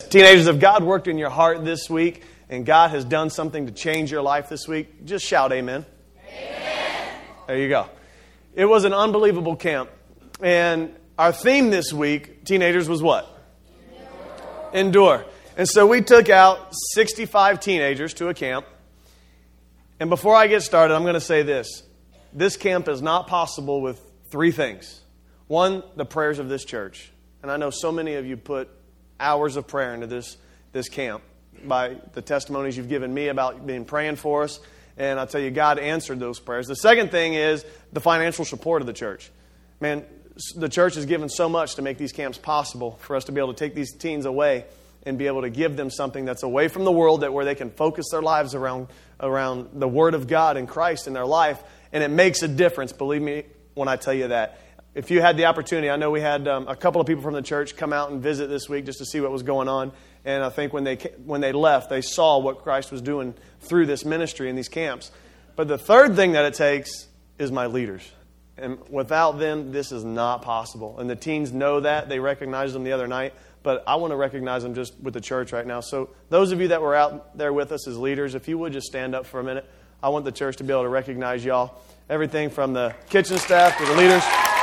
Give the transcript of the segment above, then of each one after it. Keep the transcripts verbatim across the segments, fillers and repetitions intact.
Teenagers, if God worked in your heart this week and God has done something to change your life this week, just shout amen. Amen. There you go. It was an unbelievable camp. And our theme this week, teenagers, was what? Endure. Endure. And so we took out sixty-five teenagers to a camp. And before I get started, I'm going to say this. This camp is not possible with three things. One, the prayers of this church. And I know so many of you put hours of prayer into this, this camp by the testimonies you've given me about being praying for us. And I'll tell you, God answered those prayers. The second thing is the financial support of the church. Man, the church has given so much to make these camps possible for us to be able to take these teens away and be able to give them something that's away from the world, that where they can focus their lives around, around the Word of God and Christ in their life. And it makes a difference, believe me, when I tell you that. If you had the opportunity, I know we had um, a couple of people from the church come out and visit this week just to see what was going on. And I think when they when they left, they saw what Christ was doing through this ministry in these camps. But the third thing that it takes is my leaders. And without them, this is not possible. And the teens know that. They recognized them the other night. But I want to recognize them just with the church right now. So those of you that were out there with us as leaders, if you would just stand up for a minute. I want the church to be able to recognize y'all. Everything from the kitchen staff to the leaders.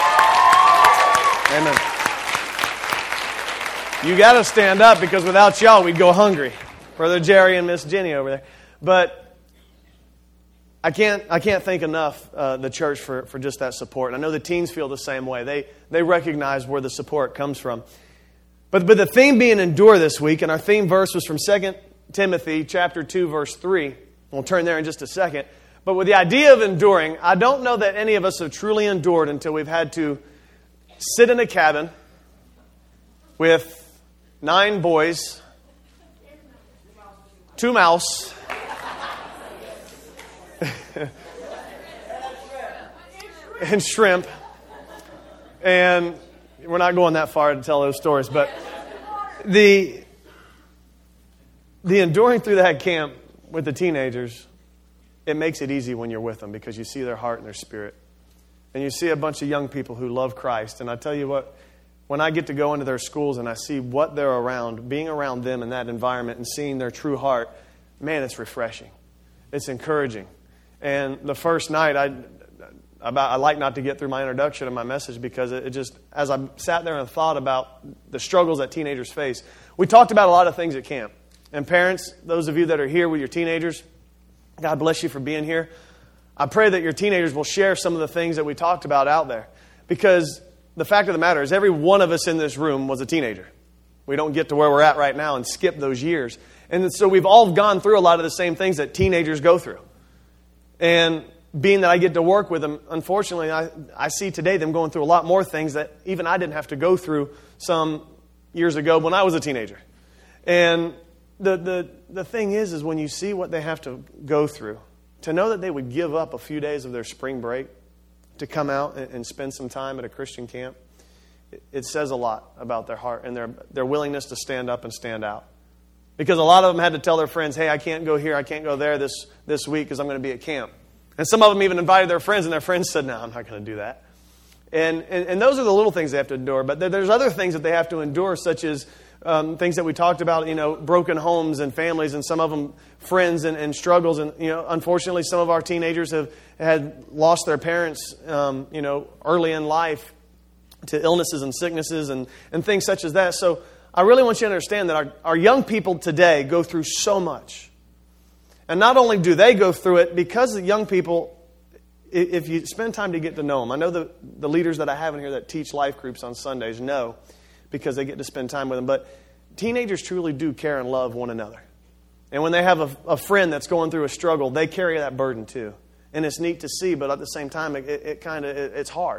Amen. You got to stand up, because without y'all, we'd go hungry. Brother Jerry and Miss Jenny over there. But I can't I can't thank enough uh, the church for, for just that support. And I know the teens feel the same way. They they recognize where the support comes from. But but the theme being endure this week, and our theme verse was from Second Timothy chapter two, verse three. We'll turn there in just a second. But with the idea of enduring, I don't know that any of us have truly endured until we've had to sit in a cabin with nine boys, two mouse, and shrimp. And we're not going that far to tell those stories, but the the enduring through that camp with the teenagers, it makes it easy when you're with them, because you see their heart and their spirit. And you see a bunch of young people who love Christ. And I tell you what, when I get to go into their schools and I see what they're around, being around them in that environment and seeing their true heart, man, it's refreshing. It's encouraging. And the first night, I, about, I like not to get through my introduction and my message, because it, it just, as I sat there and thought about the struggles that teenagers face, we talked about a lot of things at camp. And parents, those of you that are here with your teenagers, God bless you for being here. I pray that your teenagers will share some of the things that we talked about out there. Because the fact of the matter is, every one of us in this room was a teenager. We don't get to where we're at right now and skip those years. And so we've all gone through a lot of the same things that teenagers go through. And being that I get to work with them, unfortunately, I, I see today them going through a lot more things that even I didn't have to go through some years ago when I was a teenager. And the the the thing is, is when you see what they have to go through, to know that they would give up a few days of their spring break to come out and, and spend some time at a Christian camp, it, it says a lot about their heart and their their willingness to stand up and stand out. Because a lot of them had to tell their friends, hey, I can't go here, I can't go there this, this week because I'm going to be at camp. And some of them even invited their friends, and their friends said, no, I'm not going to do that. And, and and those are the little things they have to endure. But there, there's other things that they have to endure, such as um, things that we talked about, you know, broken homes and families, and some of them friends and, and struggles. And, you know, unfortunately, some of our teenagers have had lost their parents, um, you know, early in life to illnesses and sicknesses and, and things such as that. So I really want you to understand that our, our young people today go through so much. And not only do they go through it, because the young people, if you spend time to get to know them, I know the, the leaders that I have in here that teach life groups on Sundays know, because they get to spend time with them. But teenagers truly do care and love one another. And when they have a, a friend that's going through a struggle, they carry that burden too. And it's neat to see, but at the same time, it, it kind of it, it's hard.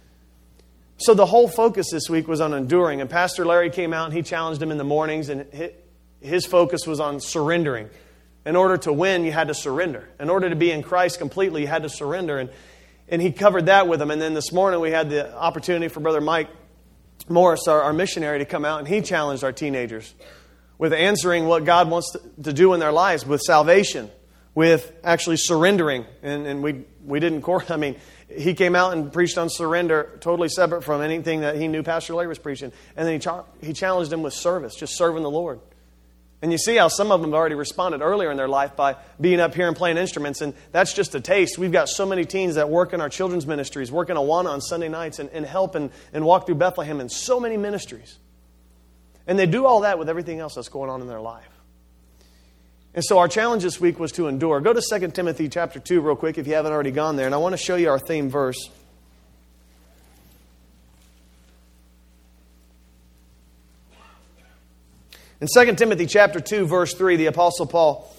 So the whole focus this week was on enduring. And Pastor Larry came out and he challenged them in the mornings, and his focus was on surrendering. In order to win, you had to surrender. In order to be in Christ completely, you had to surrender. And, and he covered that with them. And then this morning we had the opportunity for Brother Mike Morris, our, our missionary, to come out, and he challenged our teenagers with answering what God wants to, to do in their lives, with salvation, with actually surrendering. And, and we we didn't, I mean, He came out and preached on surrender, totally separate from anything that he knew Pastor Larry was preaching. And then he, cha- he challenged him with service, just serving the Lord. And you see how some of them have already responded earlier in their life by being up here and playing instruments. And that's just a taste. We've got so many teens that work in our children's ministries, work in Awana on Sunday nights, and, and help and, and walk through Bethlehem in so many ministries. And they do all that with everything else that's going on in their life. And so our challenge this week was to endure. Go to Second Timothy chapter two real quick if you haven't already gone there. And I want to show you our theme verse. In Second Timothy chapter two, verse three, the Apostle Paul,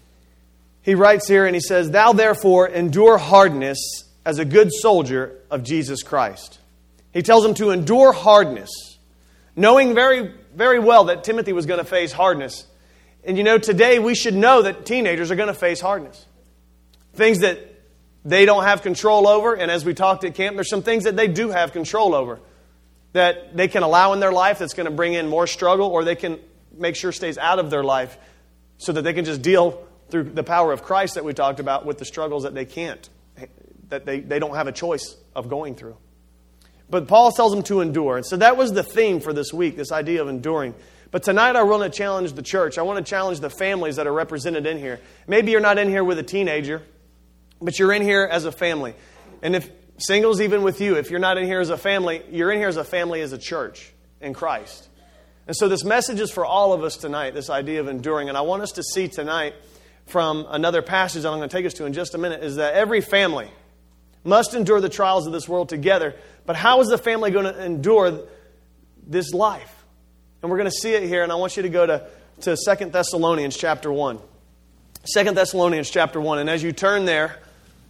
he writes here and he says, "Thou therefore endure hardness as a good soldier of Jesus Christ." He tells him to endure hardness, knowing very, very well that Timothy was going to face hardness. And you know, today we should know that teenagers are going to face hardness. Things that they don't have control over, and as we talked at camp, there's some things that they do have control over that they can allow in their life that's going to bring in more struggle, or they can make sure stays out of their life so that they can just deal through the power of Christ that we talked about with the struggles that they can't, that they, they don't have a choice of going through. But Paul tells them to endure. And so that was the theme for this week, this idea of enduring. But tonight I want to challenge the church. I want to challenge the families that are represented in here. Maybe you're not in here with a teenager, but you're in here as a family. And if singles, even with you, if you're not in here as a family, you're in here as a family, as a church in Christ. And so this message is for all of us tonight, this idea of enduring. And I want us to see tonight from another passage that I'm going to take us to in just a minute, is that every family must endure the trials of this world together. But how is the family going to endure this life? And we're going to see it here, and I want you to go to, to Second Thessalonians chapter one. Second Thessalonians chapter one. And as you turn there,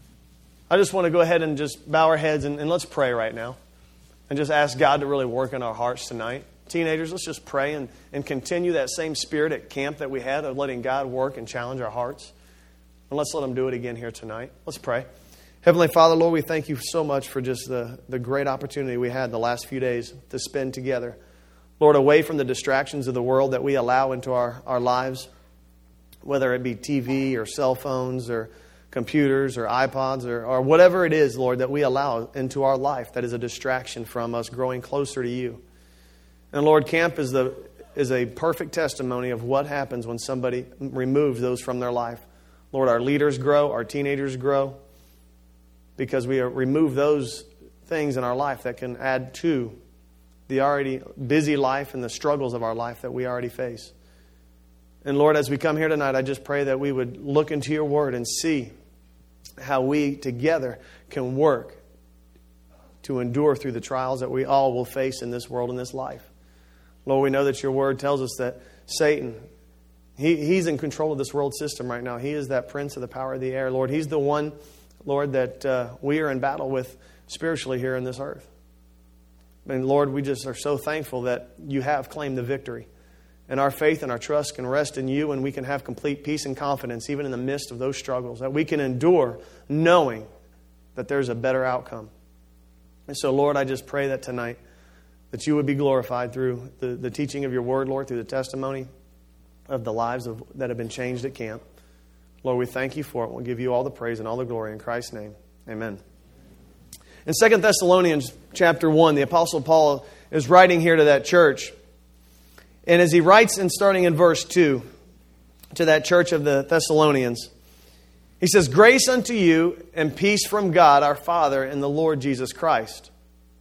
I just want to go ahead and just bow our heads and, and let's pray right now. And just ask God to really work in our hearts tonight. Teenagers, let's just pray and, and continue that same spirit at camp that we had of letting God work and challenge our hearts. And let's let Him do it again here tonight. Let's pray. Heavenly Father, Lord, we thank You so much for just the, the great opportunity we had the last few days to spend together. Lord, away from the distractions of the world that we allow into our, our lives, whether it be T V or cell phones or computers or iPods or, or whatever it is, Lord, that we allow into our life that is a distraction from us growing closer to You. And Lord, camp is the is a perfect testimony of what happens when somebody removes those from their life. Lord, our leaders grow, our teenagers grow, because we remove those things in our life that can add to the already busy life and the struggles of our life that we already face. And Lord, as we come here tonight, I just pray that we would look into Your Word and see how we together can work to endure through the trials that we all will face in this world and this life. Lord, we know that Your Word tells us that Satan, he, he's in control of this world system right now. He is that prince of the power of the air. Lord, he's the one, Lord, that uh, we are in battle with spiritually here in this earth. And Lord, we just are so thankful that You have claimed the victory. And our faith and our trust can rest in You, and we can have complete peace and confidence even in the midst of those struggles, that we can endure knowing that there's a better outcome. And so, Lord, I just pray that tonight that You would be glorified through the, the teaching of Your Word, Lord, through the testimony of the lives of that have been changed at camp. Lord, we thank You for it. We'll give You all the praise and all the glory in Christ's name. Amen. In Second Thessalonians chapter one, the Apostle Paul is writing here to that church. And as he writes, and starting in verse two, to that church of the Thessalonians, he says, "Grace unto you and peace from God our Father and the Lord Jesus Christ."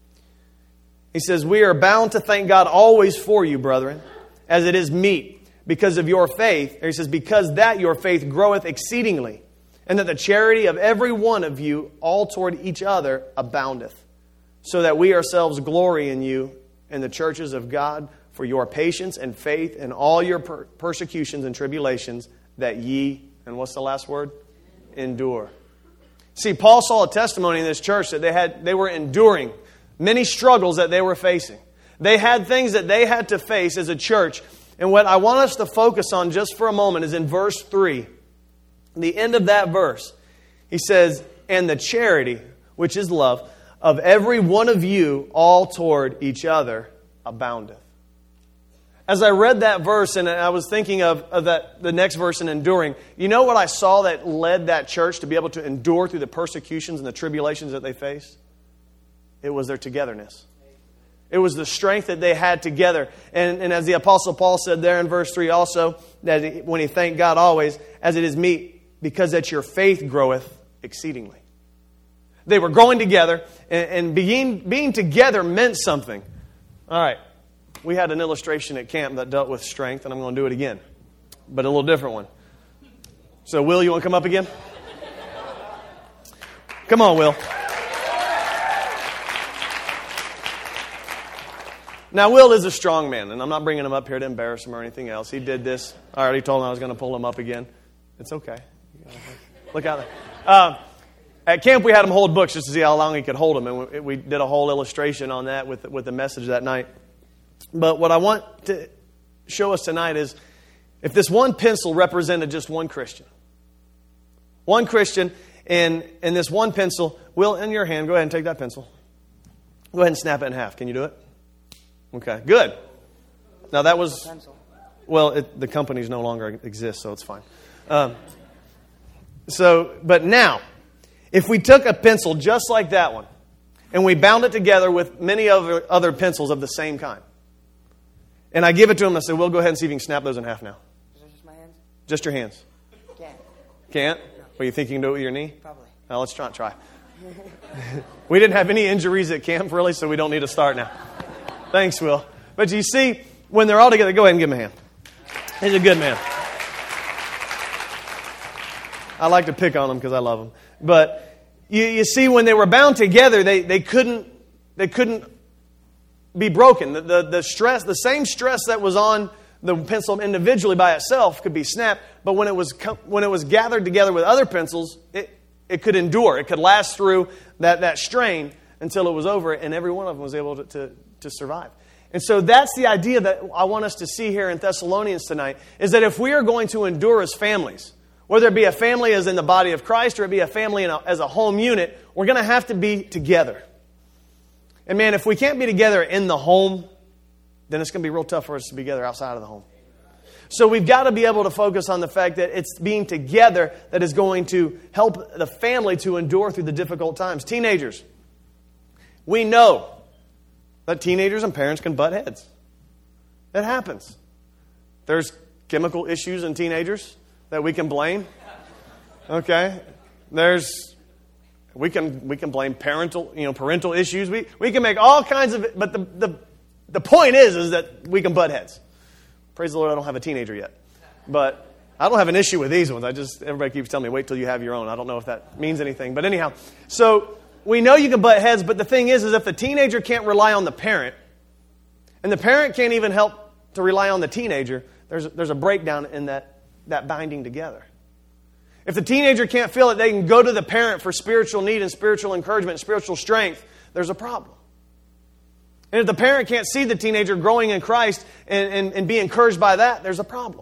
He says, "We are bound to thank God always for you, brethren, as it is meet, because of your faith." Or he says, "Because that your faith groweth exceedingly, and that the charity of every one of you all toward each other aboundeth, so that we ourselves glory in you and the churches of God for your patience and faith in all your per- persecutions and tribulations, that ye," and what's the last word? Endure. See, Paul saw a testimony in this church that they had they were enduring many struggles that they were facing. They had things that they had to face as a church. And what I want us to focus on just for a moment is in verse three. The end of that verse. He says, "And the charity, which is love, of every one of you all toward each other aboundeth." as I read that verse and I was thinking of, of that the next verse in enduring, you know what I saw that led that church to be able to endure through the persecutions and the tribulations that they faced? It was their togetherness. It was the strength that they had together. And, and as the Apostle Paul said there in verse three also, that he, when he thanked God always, as it is meet, because that your faith groweth exceedingly. They were growing together, and, and being, being together meant something. All right, we had an illustration at camp that dealt with strength, and I'm going to do it again, but a little different one. So, Will, you want to come up again? Come on, Will. Now, Will is a strong man, and I'm not bringing him up here to embarrass him or anything else. He did this. I already told him I was going to pull him up again. It's okay. Look out there. Uh, at camp, we had him hold books just to see how long he could hold them, and we, we did a whole illustration on that with, with the message that night. But what I want to show us tonight is if this one pencil represented just one Christian, one Christian, and, and this one pencil, Will, in your hand, go ahead and take that pencil. Go ahead and snap it in half. Can you do it? Okay, good. Now that was, well, it, the companies no longer exist, so it's fine. Um, so, but now, if we took a pencil just like that one, and we bound it together with many other, other pencils of the same kind, and I give it to him, I say, "We'll go ahead and see if you can snap those in half now." Is that just my hands? Just your hands. Can't. Can't? No. Well, you think you can do it with your knee? Probably. Now let's try. Try. We didn't have any injuries at camp, really, so we don't need to start now. Thanks, Will. But you see, when they're all together, go ahead and give him a hand. He's a good man. I like to pick on him because I love him. But you, you see, when they were bound together, they, they couldn't they couldn't be broken. The, the, the stress, the same stress that was on the pencil individually by itself could be snapped, but when it was when it was gathered together with other pencils, it, it could endure. It could last through that, that strain until it was over, and every one of them was able to, to, to survive. And so that's the idea that I want us to see here in Thessalonians tonight, is that if we are going to endure as families, whether it be a family as in the body of Christ or it be a family in a, as a home unit, we're going to have to be together. And man, if we can't be together in the home, then it's going to be real tough for us to be together outside of the home. So we've got to be able to focus on the fact that it's being together that is going to help the family to endure through the difficult times. Teenagers, we know that teenagers and parents can butt heads. It happens. There's chemical issues in teenagers that we can blame. Okay? There's we can we can blame parental, you know, parental issues. We we can make all kinds of but the the the point is is that we can butt heads. Praise the Lord, I don't have a teenager yet. But I don't have an issue with these ones. I just everybody keeps telling me wait till you have your own. I don't know if that means anything. But anyhow, so we know you can butt heads, but the thing is, is if the teenager can't rely on the parent, and the parent can't even help to rely on the teenager, there's a, there's a breakdown in that, that binding together. If the teenager can't feel that they can go to the parent for spiritual need and spiritual encouragement and spiritual strength, there's a problem. And if the parent can't see the teenager growing in Christ and, and, and be encouraged by that, there's a problem.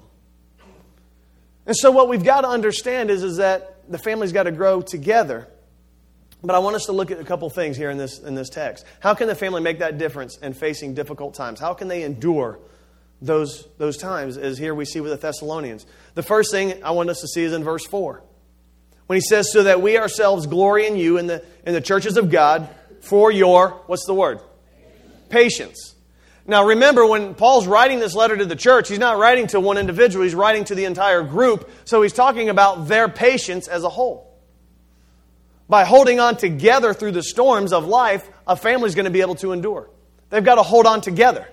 And so what we've got to understand is, is that the family's got to grow together. But I want us to look at a couple things here in this in this text. How can the family make that difference in facing difficult times? How can they endure those, those times, as here we see with the Thessalonians? The first thing I want us to see is in verse four. When he says, so that we ourselves glory in you in the, in the churches of God for your, what's the word? Patience. Now remember, when Paul's writing this letter to the church, he's not writing to one individual, he's writing to the entire group. So he's talking about their patience as a whole. By holding on together through the storms of life, a family's going to be able to endure. They've got to hold on together.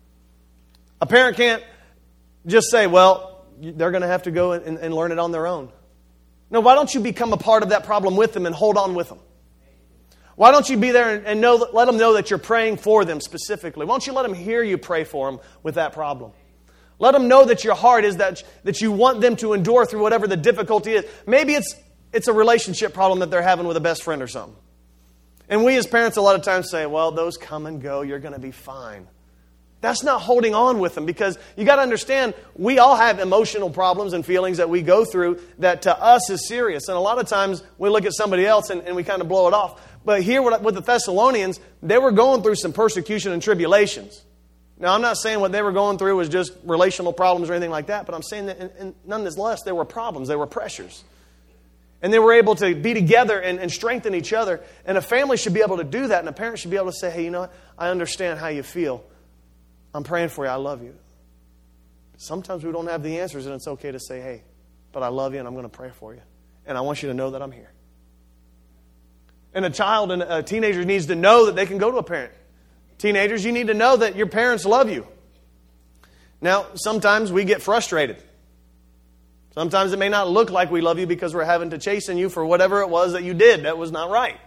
A parent can't just say, well, they're going to have to go and, and learn it on their own. No, why don't you become a part of that problem with them and hold on with them? Why don't you be there and, and know, let them know that you're praying for them specifically? Why don't you let them hear you pray for them with that problem? Let them know that your heart is that, that you want them to endure through whatever the difficulty is. Maybe it's It's a relationship problem that they're having with a best friend or something. And we as parents a lot of times say, well, those come and go. You're going to be fine. That's not holding on with them, because you got to understand, we all have emotional problems and feelings that we go through that to us is serious. And a lot of times we look at somebody else and, and we kind of blow it off. But here with the Thessalonians, they were going through some persecution and tribulations. Now, I'm not saying what they were going through was just relational problems or anything like that, but I'm saying that in, in, nonetheless, there were problems, there were pressures. And they were able to be together and, and strengthen each other. And a family should be able to do that, and a parent should be able to say, hey, you know what? I understand how you feel. I'm praying for you. I love you. Sometimes we don't have the answers, and it's okay to say, hey, but I love you, and I'm going to pray for you. And I want you to know that I'm here. And a child and a teenager needs to know that they can go to a parent. Teenagers, you need to know that your parents love you. Now, sometimes we get frustrated. Sometimes it may not look like we love you because we're having to chasten you for whatever it was that you did that was not right.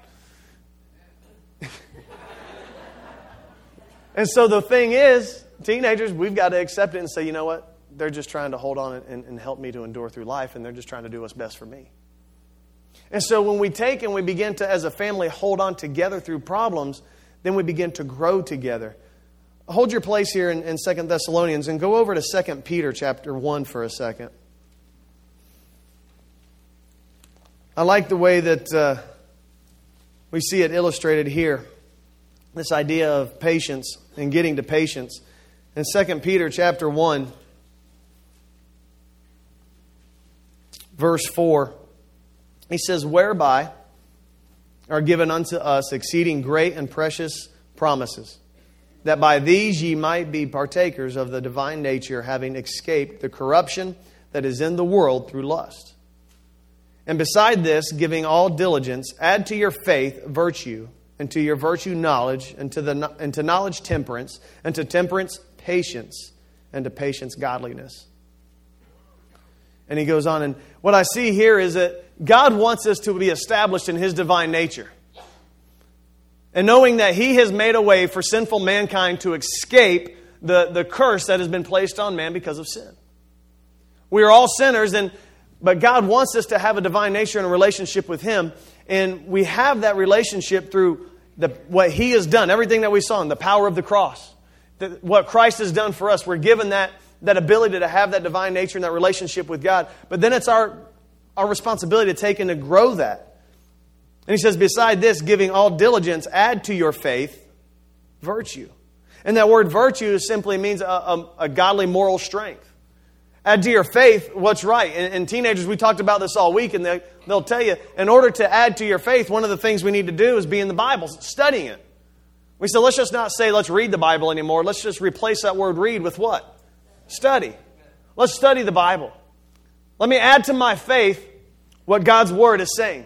And so the thing is, teenagers, we've got to accept it and say, you know what? They're just trying to hold on and, and help me to endure through life, and they're just trying to do what's best for me. And so when we take and we begin to, as a family, hold on together through problems, then we begin to grow together. Hold your place here in, in Second Thessalonians and go over to Second Peter chapter one for a second. I like the way that uh, we see it illustrated here. This idea of patience and getting to patience. In Second Peter chapter one, verse four, he says, whereby are given unto us exceeding great and precious promises, that by these ye might be partakers of the divine nature, having escaped the corruption that is in the world through lust. And beside this, giving all diligence, add to your faith virtue, and to your virtue knowledge, and to the and to knowledge temperance, and to temperance patience, and to patience godliness. And he goes on, and what I see here is that God wants us to be established in His divine nature. And knowing that He has made a way for sinful mankind to escape the, the curse that has been placed on man because of sin. We are all sinners, and but God wants us to have a divine nature and a relationship with Him. And we have that relationship through the, what He has done, everything that we saw in the power of the cross. The, what Christ has done for us, we're given that, that ability to have that divine nature and that relationship with God. But then it's our, our responsibility to take and to grow that. And he says, beside this, giving all diligence, add to your faith virtue. And that word virtue simply means a, a, a godly moral strength. Add to your faith what's right. And, and teenagers, we talked about this all week, and they, they'll tell you, in order to add to your faith, one of the things we need to do is be in the Bible, studying it. We said, let's just not say, let's read the Bible anymore. Let's just replace that word read with what? Study. Let's study the Bible. Let me add to my faith what God's Word is saying.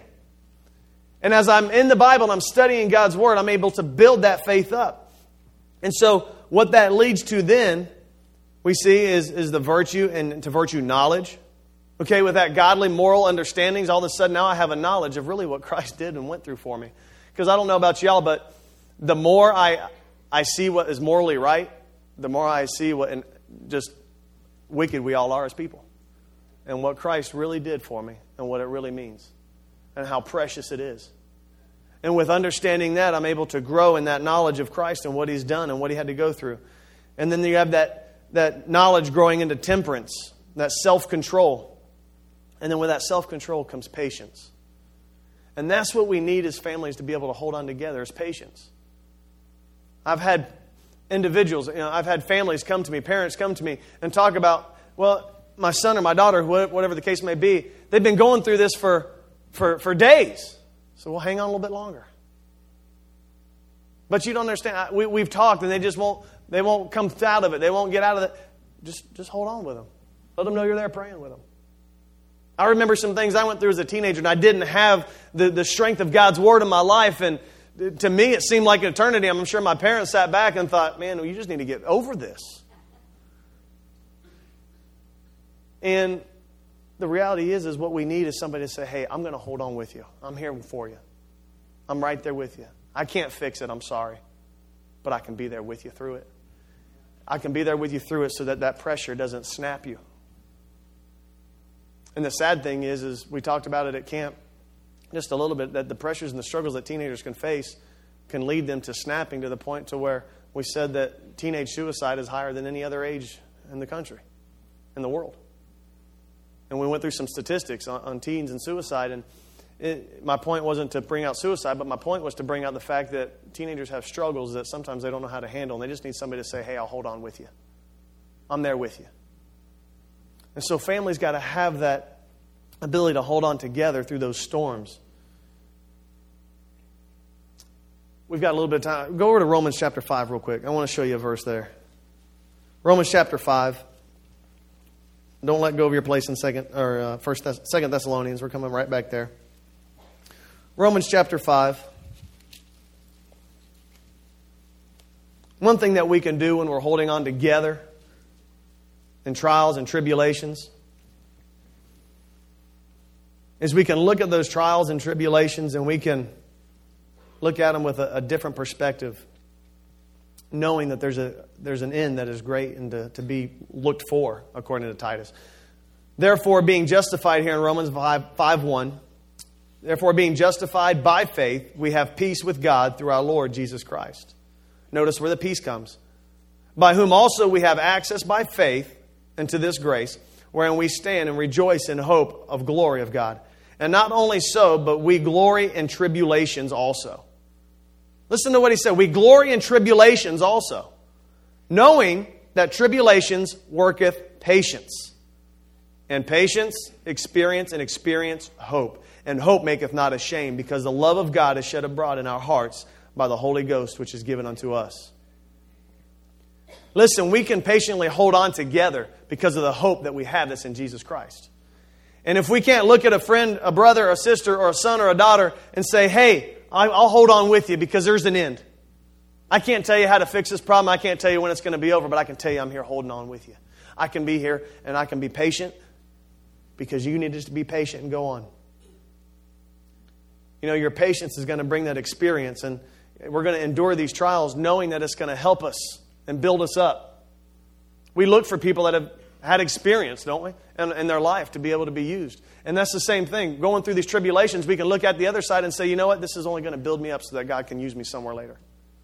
And as I'm in the Bible and I'm studying God's Word, I'm able to build that faith up. And so what that leads to then, we see, is, is the virtue and to virtue knowledge. Okay, with that godly moral understandings, all of a sudden now I have a knowledge of really what Christ did and went through for me. Because I don't know about y'all, but the more I I see what is morally right, the more I see what and just wicked we all are as people. And what Christ really did for me and what it really means. And how precious it is. And with understanding that, I'm able to grow in that knowledge of Christ and what He's done and what He had to go through. And then you have that that knowledge growing into temperance, that self-control. And then with that self-control comes patience. And that's what we need as families to be able to hold on together, is patience. I've had individuals, you know, I've had families come to me, parents come to me and talk about, well, my son or my daughter, whatever the case may be, they've been going through this for, for, for days. So we'll hang on a little bit longer. But you don't understand. We, we've talked and they just won't, they won't come out of it. They won't get out of it. Just, just hold on with them. Let them know you're there praying with them. I remember some things I went through as a teenager, and I didn't have the, the strength of God's Word in my life. And to me, it seemed like an eternity. I'm sure my parents sat back and thought, man, you just need to get over this. And the reality is, is what we need is somebody to say, hey, I'm going to hold on with you. I'm here for you. I'm right there with you. I can't fix it. I'm sorry. But I can be there with you through it. I can be there with you through it so that that pressure doesn't snap you. And the sad thing is, is we talked about it at camp just a little bit, that the pressures and the struggles that teenagers can face can lead them to snapping to the point to where we said that teenage suicide is higher than any other age in the country, in the world. And we went through some statistics on, on teens and suicide, and it, my point wasn't to bring out suicide, but my point was to bring out the fact that teenagers have struggles that sometimes they don't know how to handle, and they just need somebody to say, hey, I'll hold on with you. I'm there with you. And so families got to have that ability to hold on together through those storms. We've got a little bit of time. Go over to Romans chapter five real quick. I want to show you a verse there. Romans chapter five. Don't let go of your place in second or uh, first Thess- second Thessalonians. We're coming right back there. Romans chapter five. One thing that we can do when we're holding on together in trials and tribulations is we can look at those trials and tribulations and we can look at them with a, a different perspective, knowing that there's a there's an end that is great and to, to be looked for, according to Titus. Therefore, being justified here in Romans five one, therefore being justified by faith, we have peace with God through our Lord Jesus Christ. Notice where the peace comes. By whom also we have access by faith into this grace, wherein we stand and rejoice in hope of glory of God. And not only so, but we glory in tribulations also. Listen to what he said. We glory in tribulations also, knowing that tribulations worketh patience. And patience, experience, and experience, hope. And hope maketh not ashamed, because the love of God is shed abroad in our hearts by the Holy Ghost, which is given unto us. Listen, we can patiently hold on together because of the hope that we have that's in Jesus Christ. And if we can't look at a friend, a brother, a sister, or a son, or a daughter and say, hey, I'll hold on with you because there's an end. I can't tell you how to fix this problem. I can't tell you when it's going to be over, but I can tell you I'm here holding on with you. I can be here and I can be patient because you need us to be patient and go on. You know, your patience is going to bring that experience, and we're going to endure these trials knowing that it's going to help us and build us up. We look for people that have had experience, don't we, in, in their life to be able to be used. And that's the same thing. Going through these tribulations, we can look at the other side and say, you know what, this is only going to build me up so that God can use me somewhere later.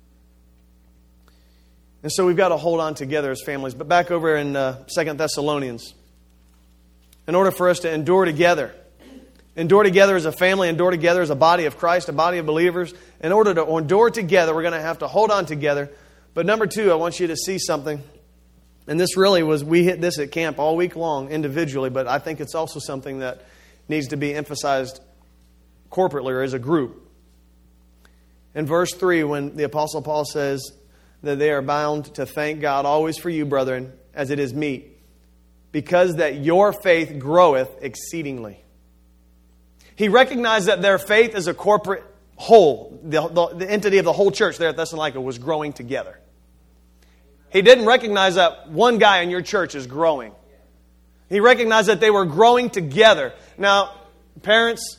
And so we've got to hold on together as families. But back over in uh, Second Thessalonians, in order for us to endure together, endure together as a family, endure together as a body of Christ, a body of believers, in order to endure together, we're going to have to hold on together. But number two, I want you to see something. And this really was, we hit this at camp all week long individually, but I think it's also something that needs to be emphasized corporately or as a group. In verse three, when the Apostle Paul says that they are bound to thank God always for you, brethren, as it is meet, because that your faith groweth exceedingly. He recognized that their faith as a corporate whole, the, the, the entity of the whole church there at Thessalonica was growing together. He didn't recognize that one guy in your church is growing. He recognized that they were growing together. Now, parents,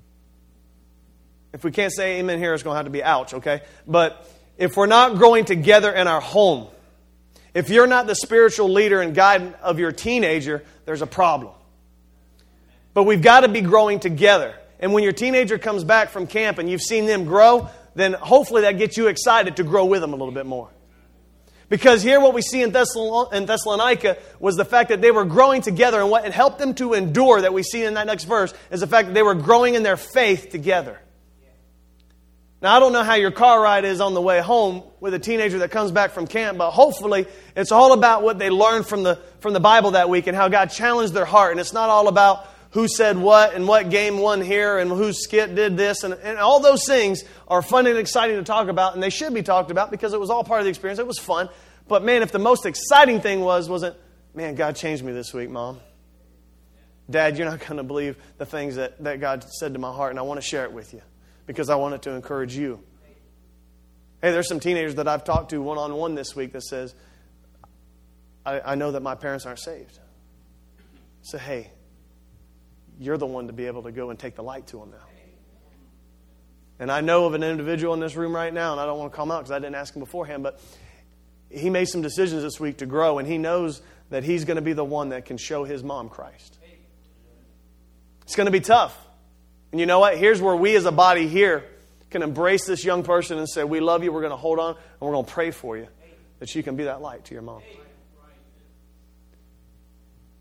if we can't say amen here, it's going to have to be ouch, okay? But if we're not growing together in our home, if you're not the spiritual leader and guide of your teenager, there's a problem. But we've got to be growing together. And when your teenager comes back from camp and you've seen them grow, then hopefully that gets you excited to grow with them a little bit more. Because here what we see in Thessalonica was the fact that they were growing together, and what helped them to endure that we see in that next verse is the fact that they were growing in their faith together. Now, I don't know how your car ride is on the way home with a teenager that comes back from camp, but hopefully it's all about what they learned from the from the Bible that week and how God challenged their heart. And it's not all about who said what and what game won here and whose skit did this. And, and all those things are fun and exciting to talk about, and they should be talked about because it was all part of the experience. It was fun. But man, if the most exciting thing was, wasn't, man, God changed me this week, Mom. Dad, you're not going to believe the things that, that God said to my heart, and I want to share it with you because I want it to encourage you. Hey, there's some teenagers that I've talked to one-on-one this week that says, I, I know that my parents aren't saved. So, hey, you're the one to be able to go and take the light to them now. And I know of an individual in this room right now, and I don't want to call him out because I didn't ask him beforehand, but he made some decisions this week to grow, and he knows that he's going to be the one that can show his mom Christ. It's going to be tough. And you know what? Here's where we as a body here can embrace this young person and say, we love you, we're going to hold on, and we're going to pray for you that you can be that light to your mom.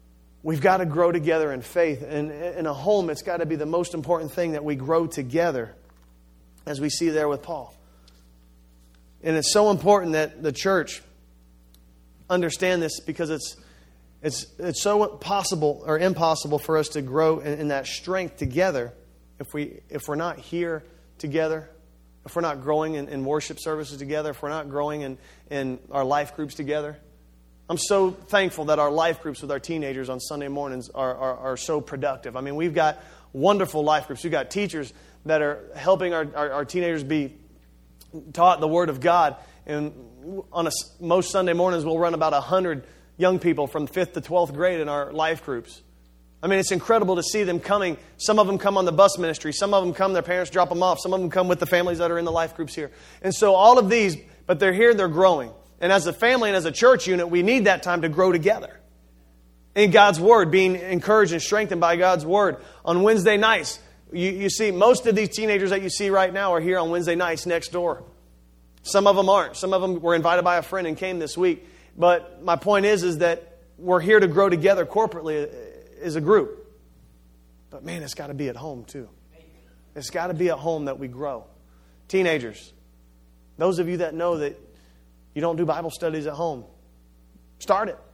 we've got to grow together in faith. And in a home, it's got to be the most important thing that we grow together, as we see there with Paul. And it's so important that the church understand this, because it's it's it's so possible or impossible for us to grow in, in that strength together if we if we're not here together, if we're not growing in, in worship services together, if we're not growing in, in our life groups together. I'm so thankful that our life groups with our teenagers on Sunday mornings are, are, are so productive. I mean, we've got wonderful life groups. We've got teachers that are helping our, our, our teenagers be taught the Word of God. And on a, most Sunday mornings, we'll run about one hundred young people from fifth to twelfth grade in our life groups. I mean, it's incredible to see them coming. Some of them come on the bus ministry. Some of them come, their parents drop them off. Some of them come with the families that are in the life groups here. And so all of these, but they're here, they're growing. And as a family and as a church unit, we need that time to grow together in God's Word, being encouraged and strengthened by God's Word. On Wednesday nights, you, you see most of these teenagers that you see right now are here on Wednesday nights next door. Some of them aren't. Some of them were invited by a friend and came this week. But my point is, is that we're here to grow together corporately as a group. But man, it's got to be at home too. It's got to be at home that we grow. Teenagers, those of you that know that you don't do Bible studies at home, start it.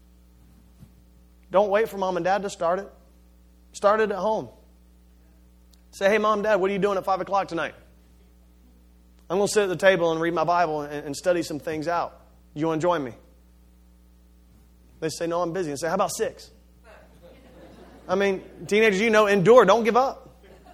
Don't wait for mom and dad to start it. Start it at home. Say, hey, mom, dad, what are you doing at five o'clock tonight? I'm going to sit at the table and read my Bible and, and study some things out. You want to join me? They say, no, I'm busy. And say, how about six? I mean, teenagers, you know, endure. Don't give up.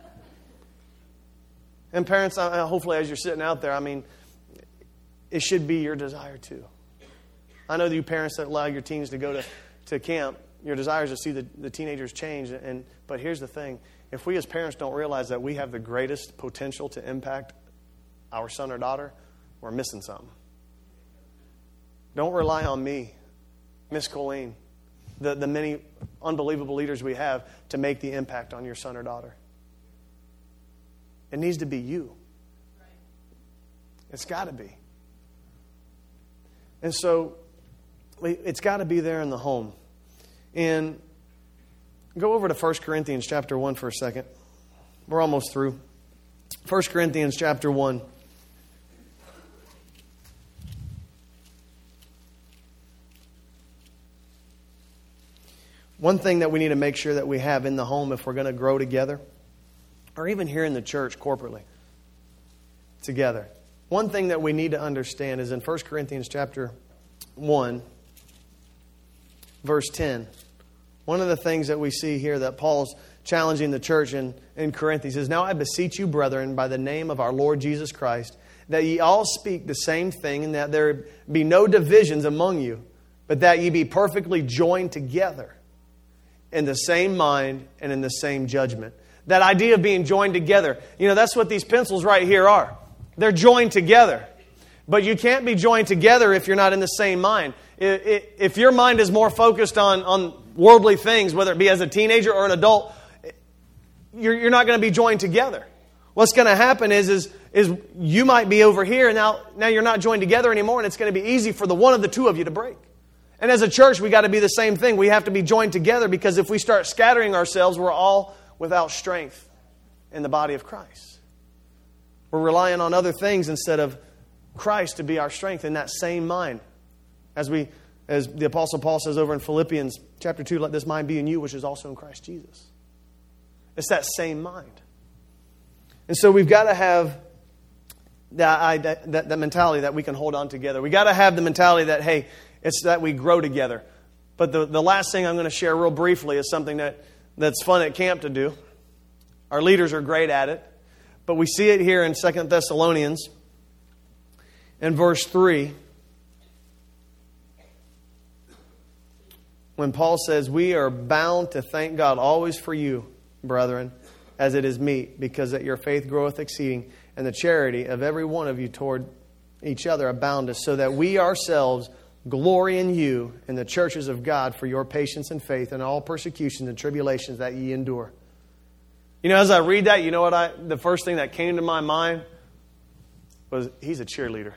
And parents, hopefully as you're sitting out there, I mean, it should be your desire too. I know that you parents that allow your teens to go to, to camp, your desire is to see the, the teenagers change. And But here's the thing. If we as parents don't realize that we have the greatest potential to impact our son or daughter, we're missing something. Don't rely on me, Miss Colleen, the, the many unbelievable leaders we have to make the impact on your son or daughter. It needs to be you. It's got to be. And so it's got to be there in the home. And go over to First Corinthians chapter one for a second. We're almost through. First Corinthians chapter one. One thing that we need to make sure that we have in the home if we're going to grow together, or even here in the church corporately together. One thing that we need to understand is in First Corinthians chapter one, verse ten. One of the things that we see here that Paul's challenging the church in, in Corinth, he says, now I beseech you, brethren, by the name of our Lord Jesus Christ, that ye all speak the same thing, and that there be no divisions among you, but that ye be perfectly joined together in the same mind and in the same judgment. That idea of being joined together, you know, that's what these pencils right here are. They're joined together. But you can't be joined together if you're not in the same mind. If your mind is more focused on, on worldly things, whether it be as a teenager or an adult, you're, you're not going to be joined together. What's going to happen is, is, is you might be over here, and now, now you're not joined together anymore, and it's going to be easy for the one of the two of you to break. And as a church, we got to be the same thing. We have to be joined together, because if we start scattering ourselves, we're all without strength in the body of Christ. We're relying on other things instead of Christ to be our strength in that same mind. As we, as the Apostle Paul says over in Philippians chapter two, let this mind be in you, which is also in Christ Jesus. It's that same mind. And so we've got to have that, that, that, that mentality that we can hold on together. We've got to have the mentality that, hey, it's that we grow together. But the, the last thing I'm going to share real briefly is something that, that's fun at camp to do. Our leaders are great at it. But we see it here in Second Thessalonians in verse three. When Paul says, we are bound to thank God always for you, brethren, as it is meet, because that your faith groweth exceeding, and the charity of every one of you toward each other aboundeth, so that we ourselves glory in you in the churches of God for your patience and faith in all persecutions and tribulations that ye endure. You know, as I read that, you know what I, the first thing that came to my mind was, he's a cheerleader.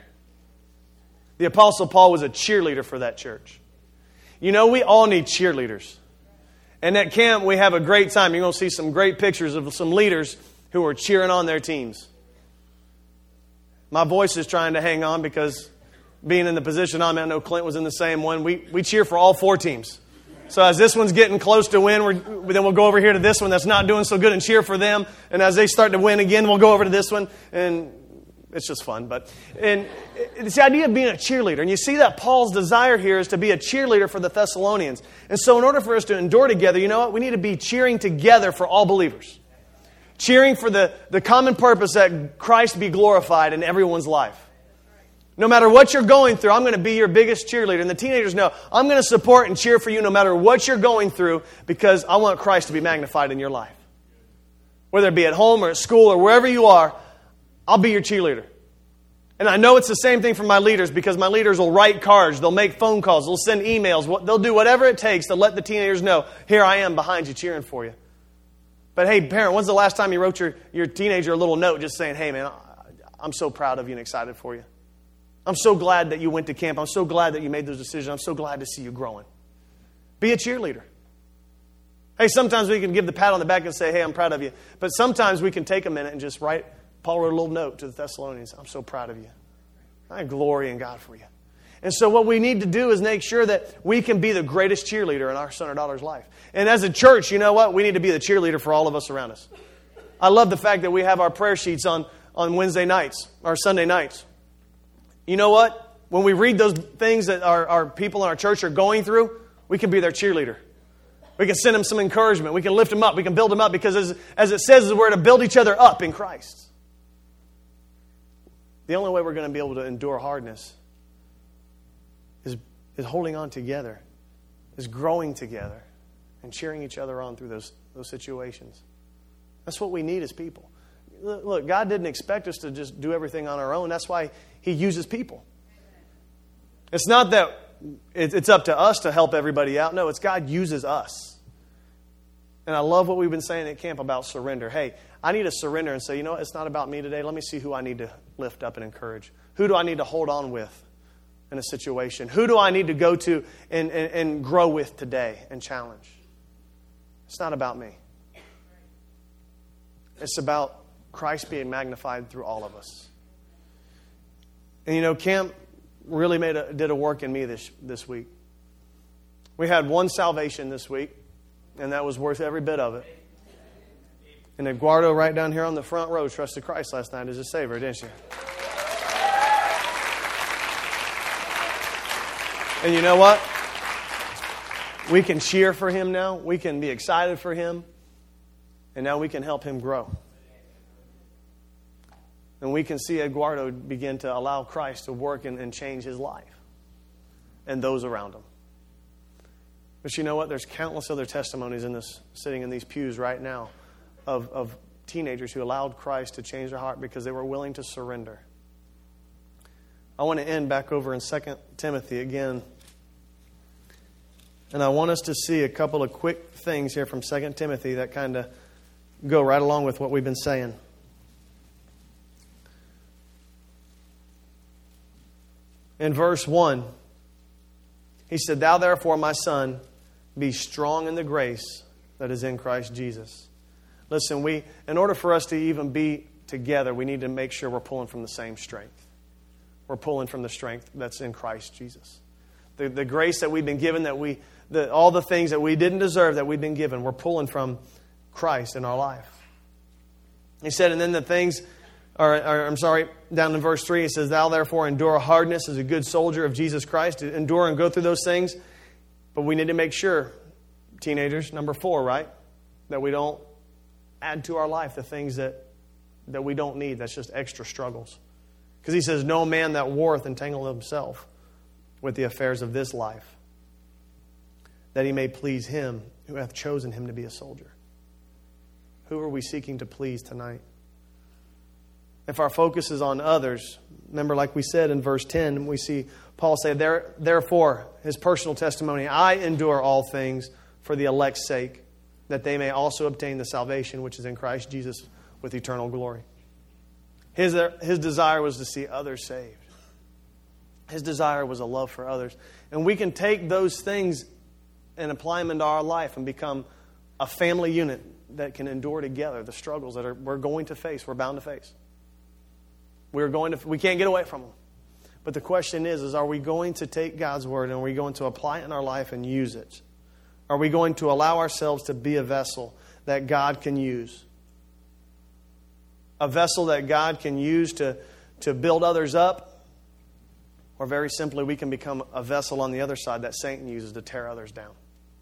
The Apostle Paul was a cheerleader for that church. You know, we all need cheerleaders. And at camp, we have a great time. You're going to see some great pictures of some leaders who are cheering on their teams. My voice is trying to hang on because being in the position I'm in, I know Clint was in the same one. We, we cheer for all four teams. So as this one's getting close to win, we're, then we'll go over here to this one that's not doing so good and cheer for them. And as they start to win again, we'll go over to this one. And it's just fun. But and it's the idea of being a cheerleader. And you see that Paul's desire here is to be a cheerleader for the Thessalonians. And so in order for us to endure together, you know what? We need to be cheering together for all believers. Cheering for the, the common purpose that Christ be glorified in everyone's life. No matter what you're going through, I'm going to be your biggest cheerleader. And the teenagers know, I'm going to support and cheer for you no matter what you're going through because I want Christ to be magnified in your life. Whether it be at home or at school or wherever you are, I'll be your cheerleader. And I know it's the same thing for my leaders because my leaders will write cards, they'll make phone calls, they'll send emails, they'll do whatever it takes to let the teenagers know, here I am behind you cheering for you. But hey, parent, when's the last time you wrote your, your teenager a little note just saying, hey man, I'm so proud of you and excited for you. I'm so glad that you went to camp. I'm so glad that you made those decisions. I'm so glad to see you growing. Be a cheerleader. Hey, sometimes we can give the pat on the back and say, hey, I'm proud of you. But sometimes we can take a minute and just write, Paul wrote a little note to the Thessalonians. I'm so proud of you. I glory in God for you. And so what we need to do is make sure that we can be the greatest cheerleader in our son or daughter's life. And as a church, you know what? We need to be the cheerleader for all of us around us. I love the fact that we have our prayer sheets on, on Wednesday nights, or Sunday nights. You know what? When we read those things that our, our people in our church are going through, we can be their cheerleader. We can send them some encouragement. We can lift them up. We can build them up because as, as it says, we're to build each other up in Christ. The only way we're going to be able to endure hardness is, is holding on together, is growing together, and cheering each other on through those, those situations. That's what we need as people. Look, God didn't expect us to just do everything on our own. That's why He uses people. It's not that it's up to us to help everybody out. No, it's God uses us. And I love what we've been saying at camp about surrender. Hey, I need to surrender and say, you know what, it's not about me today. Let me see who I need to lift up and encourage. Who do I need to hold on with in a situation? Who do I need to go to and, and, and grow with today and challenge? It's not about me. It's about Christ being magnified through all of us. And you know, camp really made a, did a work in me this, this week. We had one salvation this week, and that was worth every bit of it. And Eduardo, right down here on the front row, trusted Christ last night as a Savior, didn't you? And you know what? We can cheer for him now. We can be excited for him. And now we can help him grow. And we can see Eduardo begin to allow Christ to work and, and change his life and those around him. But you know what? There's countless other testimonies in this, sitting in these pews right now of, of teenagers who allowed Christ to change their heart because they were willing to surrender. I want to end back over in Second Timothy again. And I want us to see a couple of quick things here from Second Timothy that kind of go right along with what we've been saying. In verse one, he said, "Thou therefore, my son, be strong in the grace that is in Christ Jesus." Listen, we, in order for us to even be together, we need to make sure we're pulling from the same strength. We're pulling from the strength that's in Christ Jesus. The, the grace that we've been given, that we, the, all the things that we didn't deserve that we've been given, we're pulling from Christ in our life. He said, and then the things, or, or I'm sorry, down in verse three, it says, "Thou therefore endure hardness as a good soldier of Jesus Christ." To endure and go through those things. But we need to make sure, teenagers, number four, right? That we don't add to our life the things that, that we don't need. That's just extra struggles. Because he says, "No man that warreth entangle himself with the affairs of this life, that he may please him who hath chosen him to be a soldier." Who are we seeking to please tonight? If our focus is on others, remember like we said in verse ten, we see Paul say, there, therefore, his personal testimony, "I endure all things for the elect's sake, that they may also obtain the salvation which is in Christ Jesus with eternal glory." His, his desire was to see others saved. His desire was a love for others. And we can take those things and apply them into our life and become a family unit that can endure together the struggles that are, we're going to face, we're bound to face. We're going to, we can't get away from them. But the question is, is are we going to take God's Word and are we going to apply it in our life and use it? Are we going to allow ourselves to be a vessel that God can use? A vessel that God can use to, to build others up? Or very simply, we can become a vessel on the other side that Satan uses to tear others down.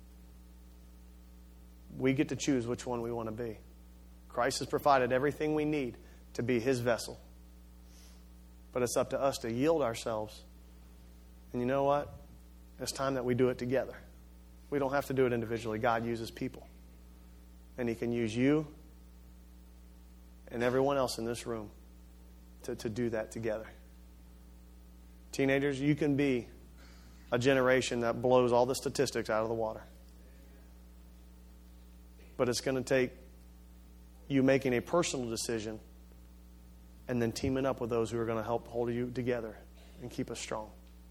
We get to choose which one we want to be. Christ has provided everything we need to be His vessel. But it's up to us to yield ourselves. And you know what? It's time that we do it together. We don't have to do it individually. God uses people. And He can use you and everyone else in this room to, to do that together. Teenagers, you can be a generation that blows all the statistics out of the water. But it's going to take you making a personal decision and then teaming up with those who are going to help hold you together and keep us strong.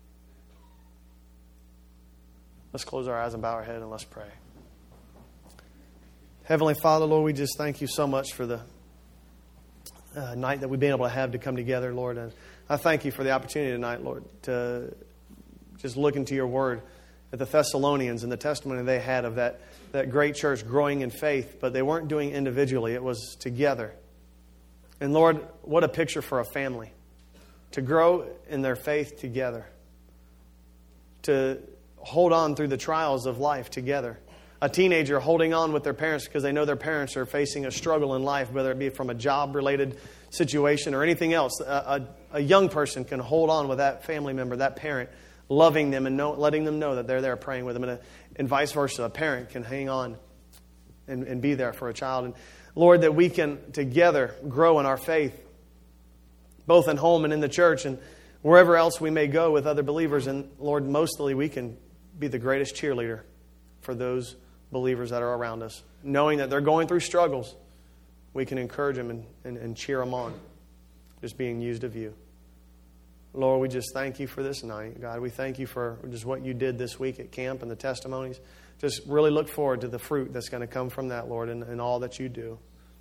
Let's close our eyes and bow our head and let's pray. Heavenly Father, Lord, we just thank You so much for the uh, night that we've been able to have to come together, Lord. And I thank You for the opportunity tonight, Lord, to just look into Your Word at the Thessalonians and the testimony they had of that, that great church growing in faith, but they weren't doing it individually. It was together. And Lord, what a picture for a family. To grow in their faith together. To hold on through the trials of life together. A teenager holding on with their parents because they know their parents are facing a struggle in life, whether it be from a job-related situation or anything else. A, a, a young person can hold on with that family member, that parent, loving them and know, letting them know that they're there praying with them. And, a, and vice versa, a parent can hang on and, and be there for a child. And Lord, that we can together grow in our faith, both in home and in the church and wherever else we may go with other believers. And Lord, mostly we can be the greatest cheerleader for those believers that are around us. Knowing that they're going through struggles, we can encourage them and, and, and cheer them on, just being used of You. Lord, we just thank You for this night. God, we thank You for just what You did this week at camp and the testimonies. Just really look forward to the fruit that's going to come from that, Lord, and, and all that You do.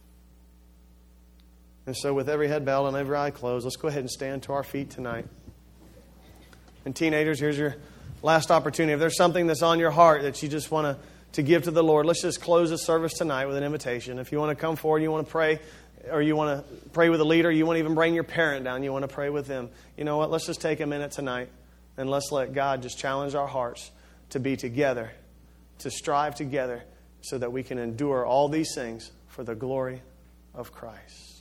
And so with every head bowed and every eye closed, let's go ahead and stand to our feet tonight. And teenagers, here's your last opportunity. If there's something that's on your heart that you just want to, to give to the Lord, let's just close the service tonight with an invitation. If you want to come forward, you want to pray, or you want to pray with a leader, you want to even bring your parent down, you want to pray with them. You know what? Let's just take a minute tonight and let's let God just challenge our hearts to be together, to strive together so that we can endure all these things for the glory of Christ.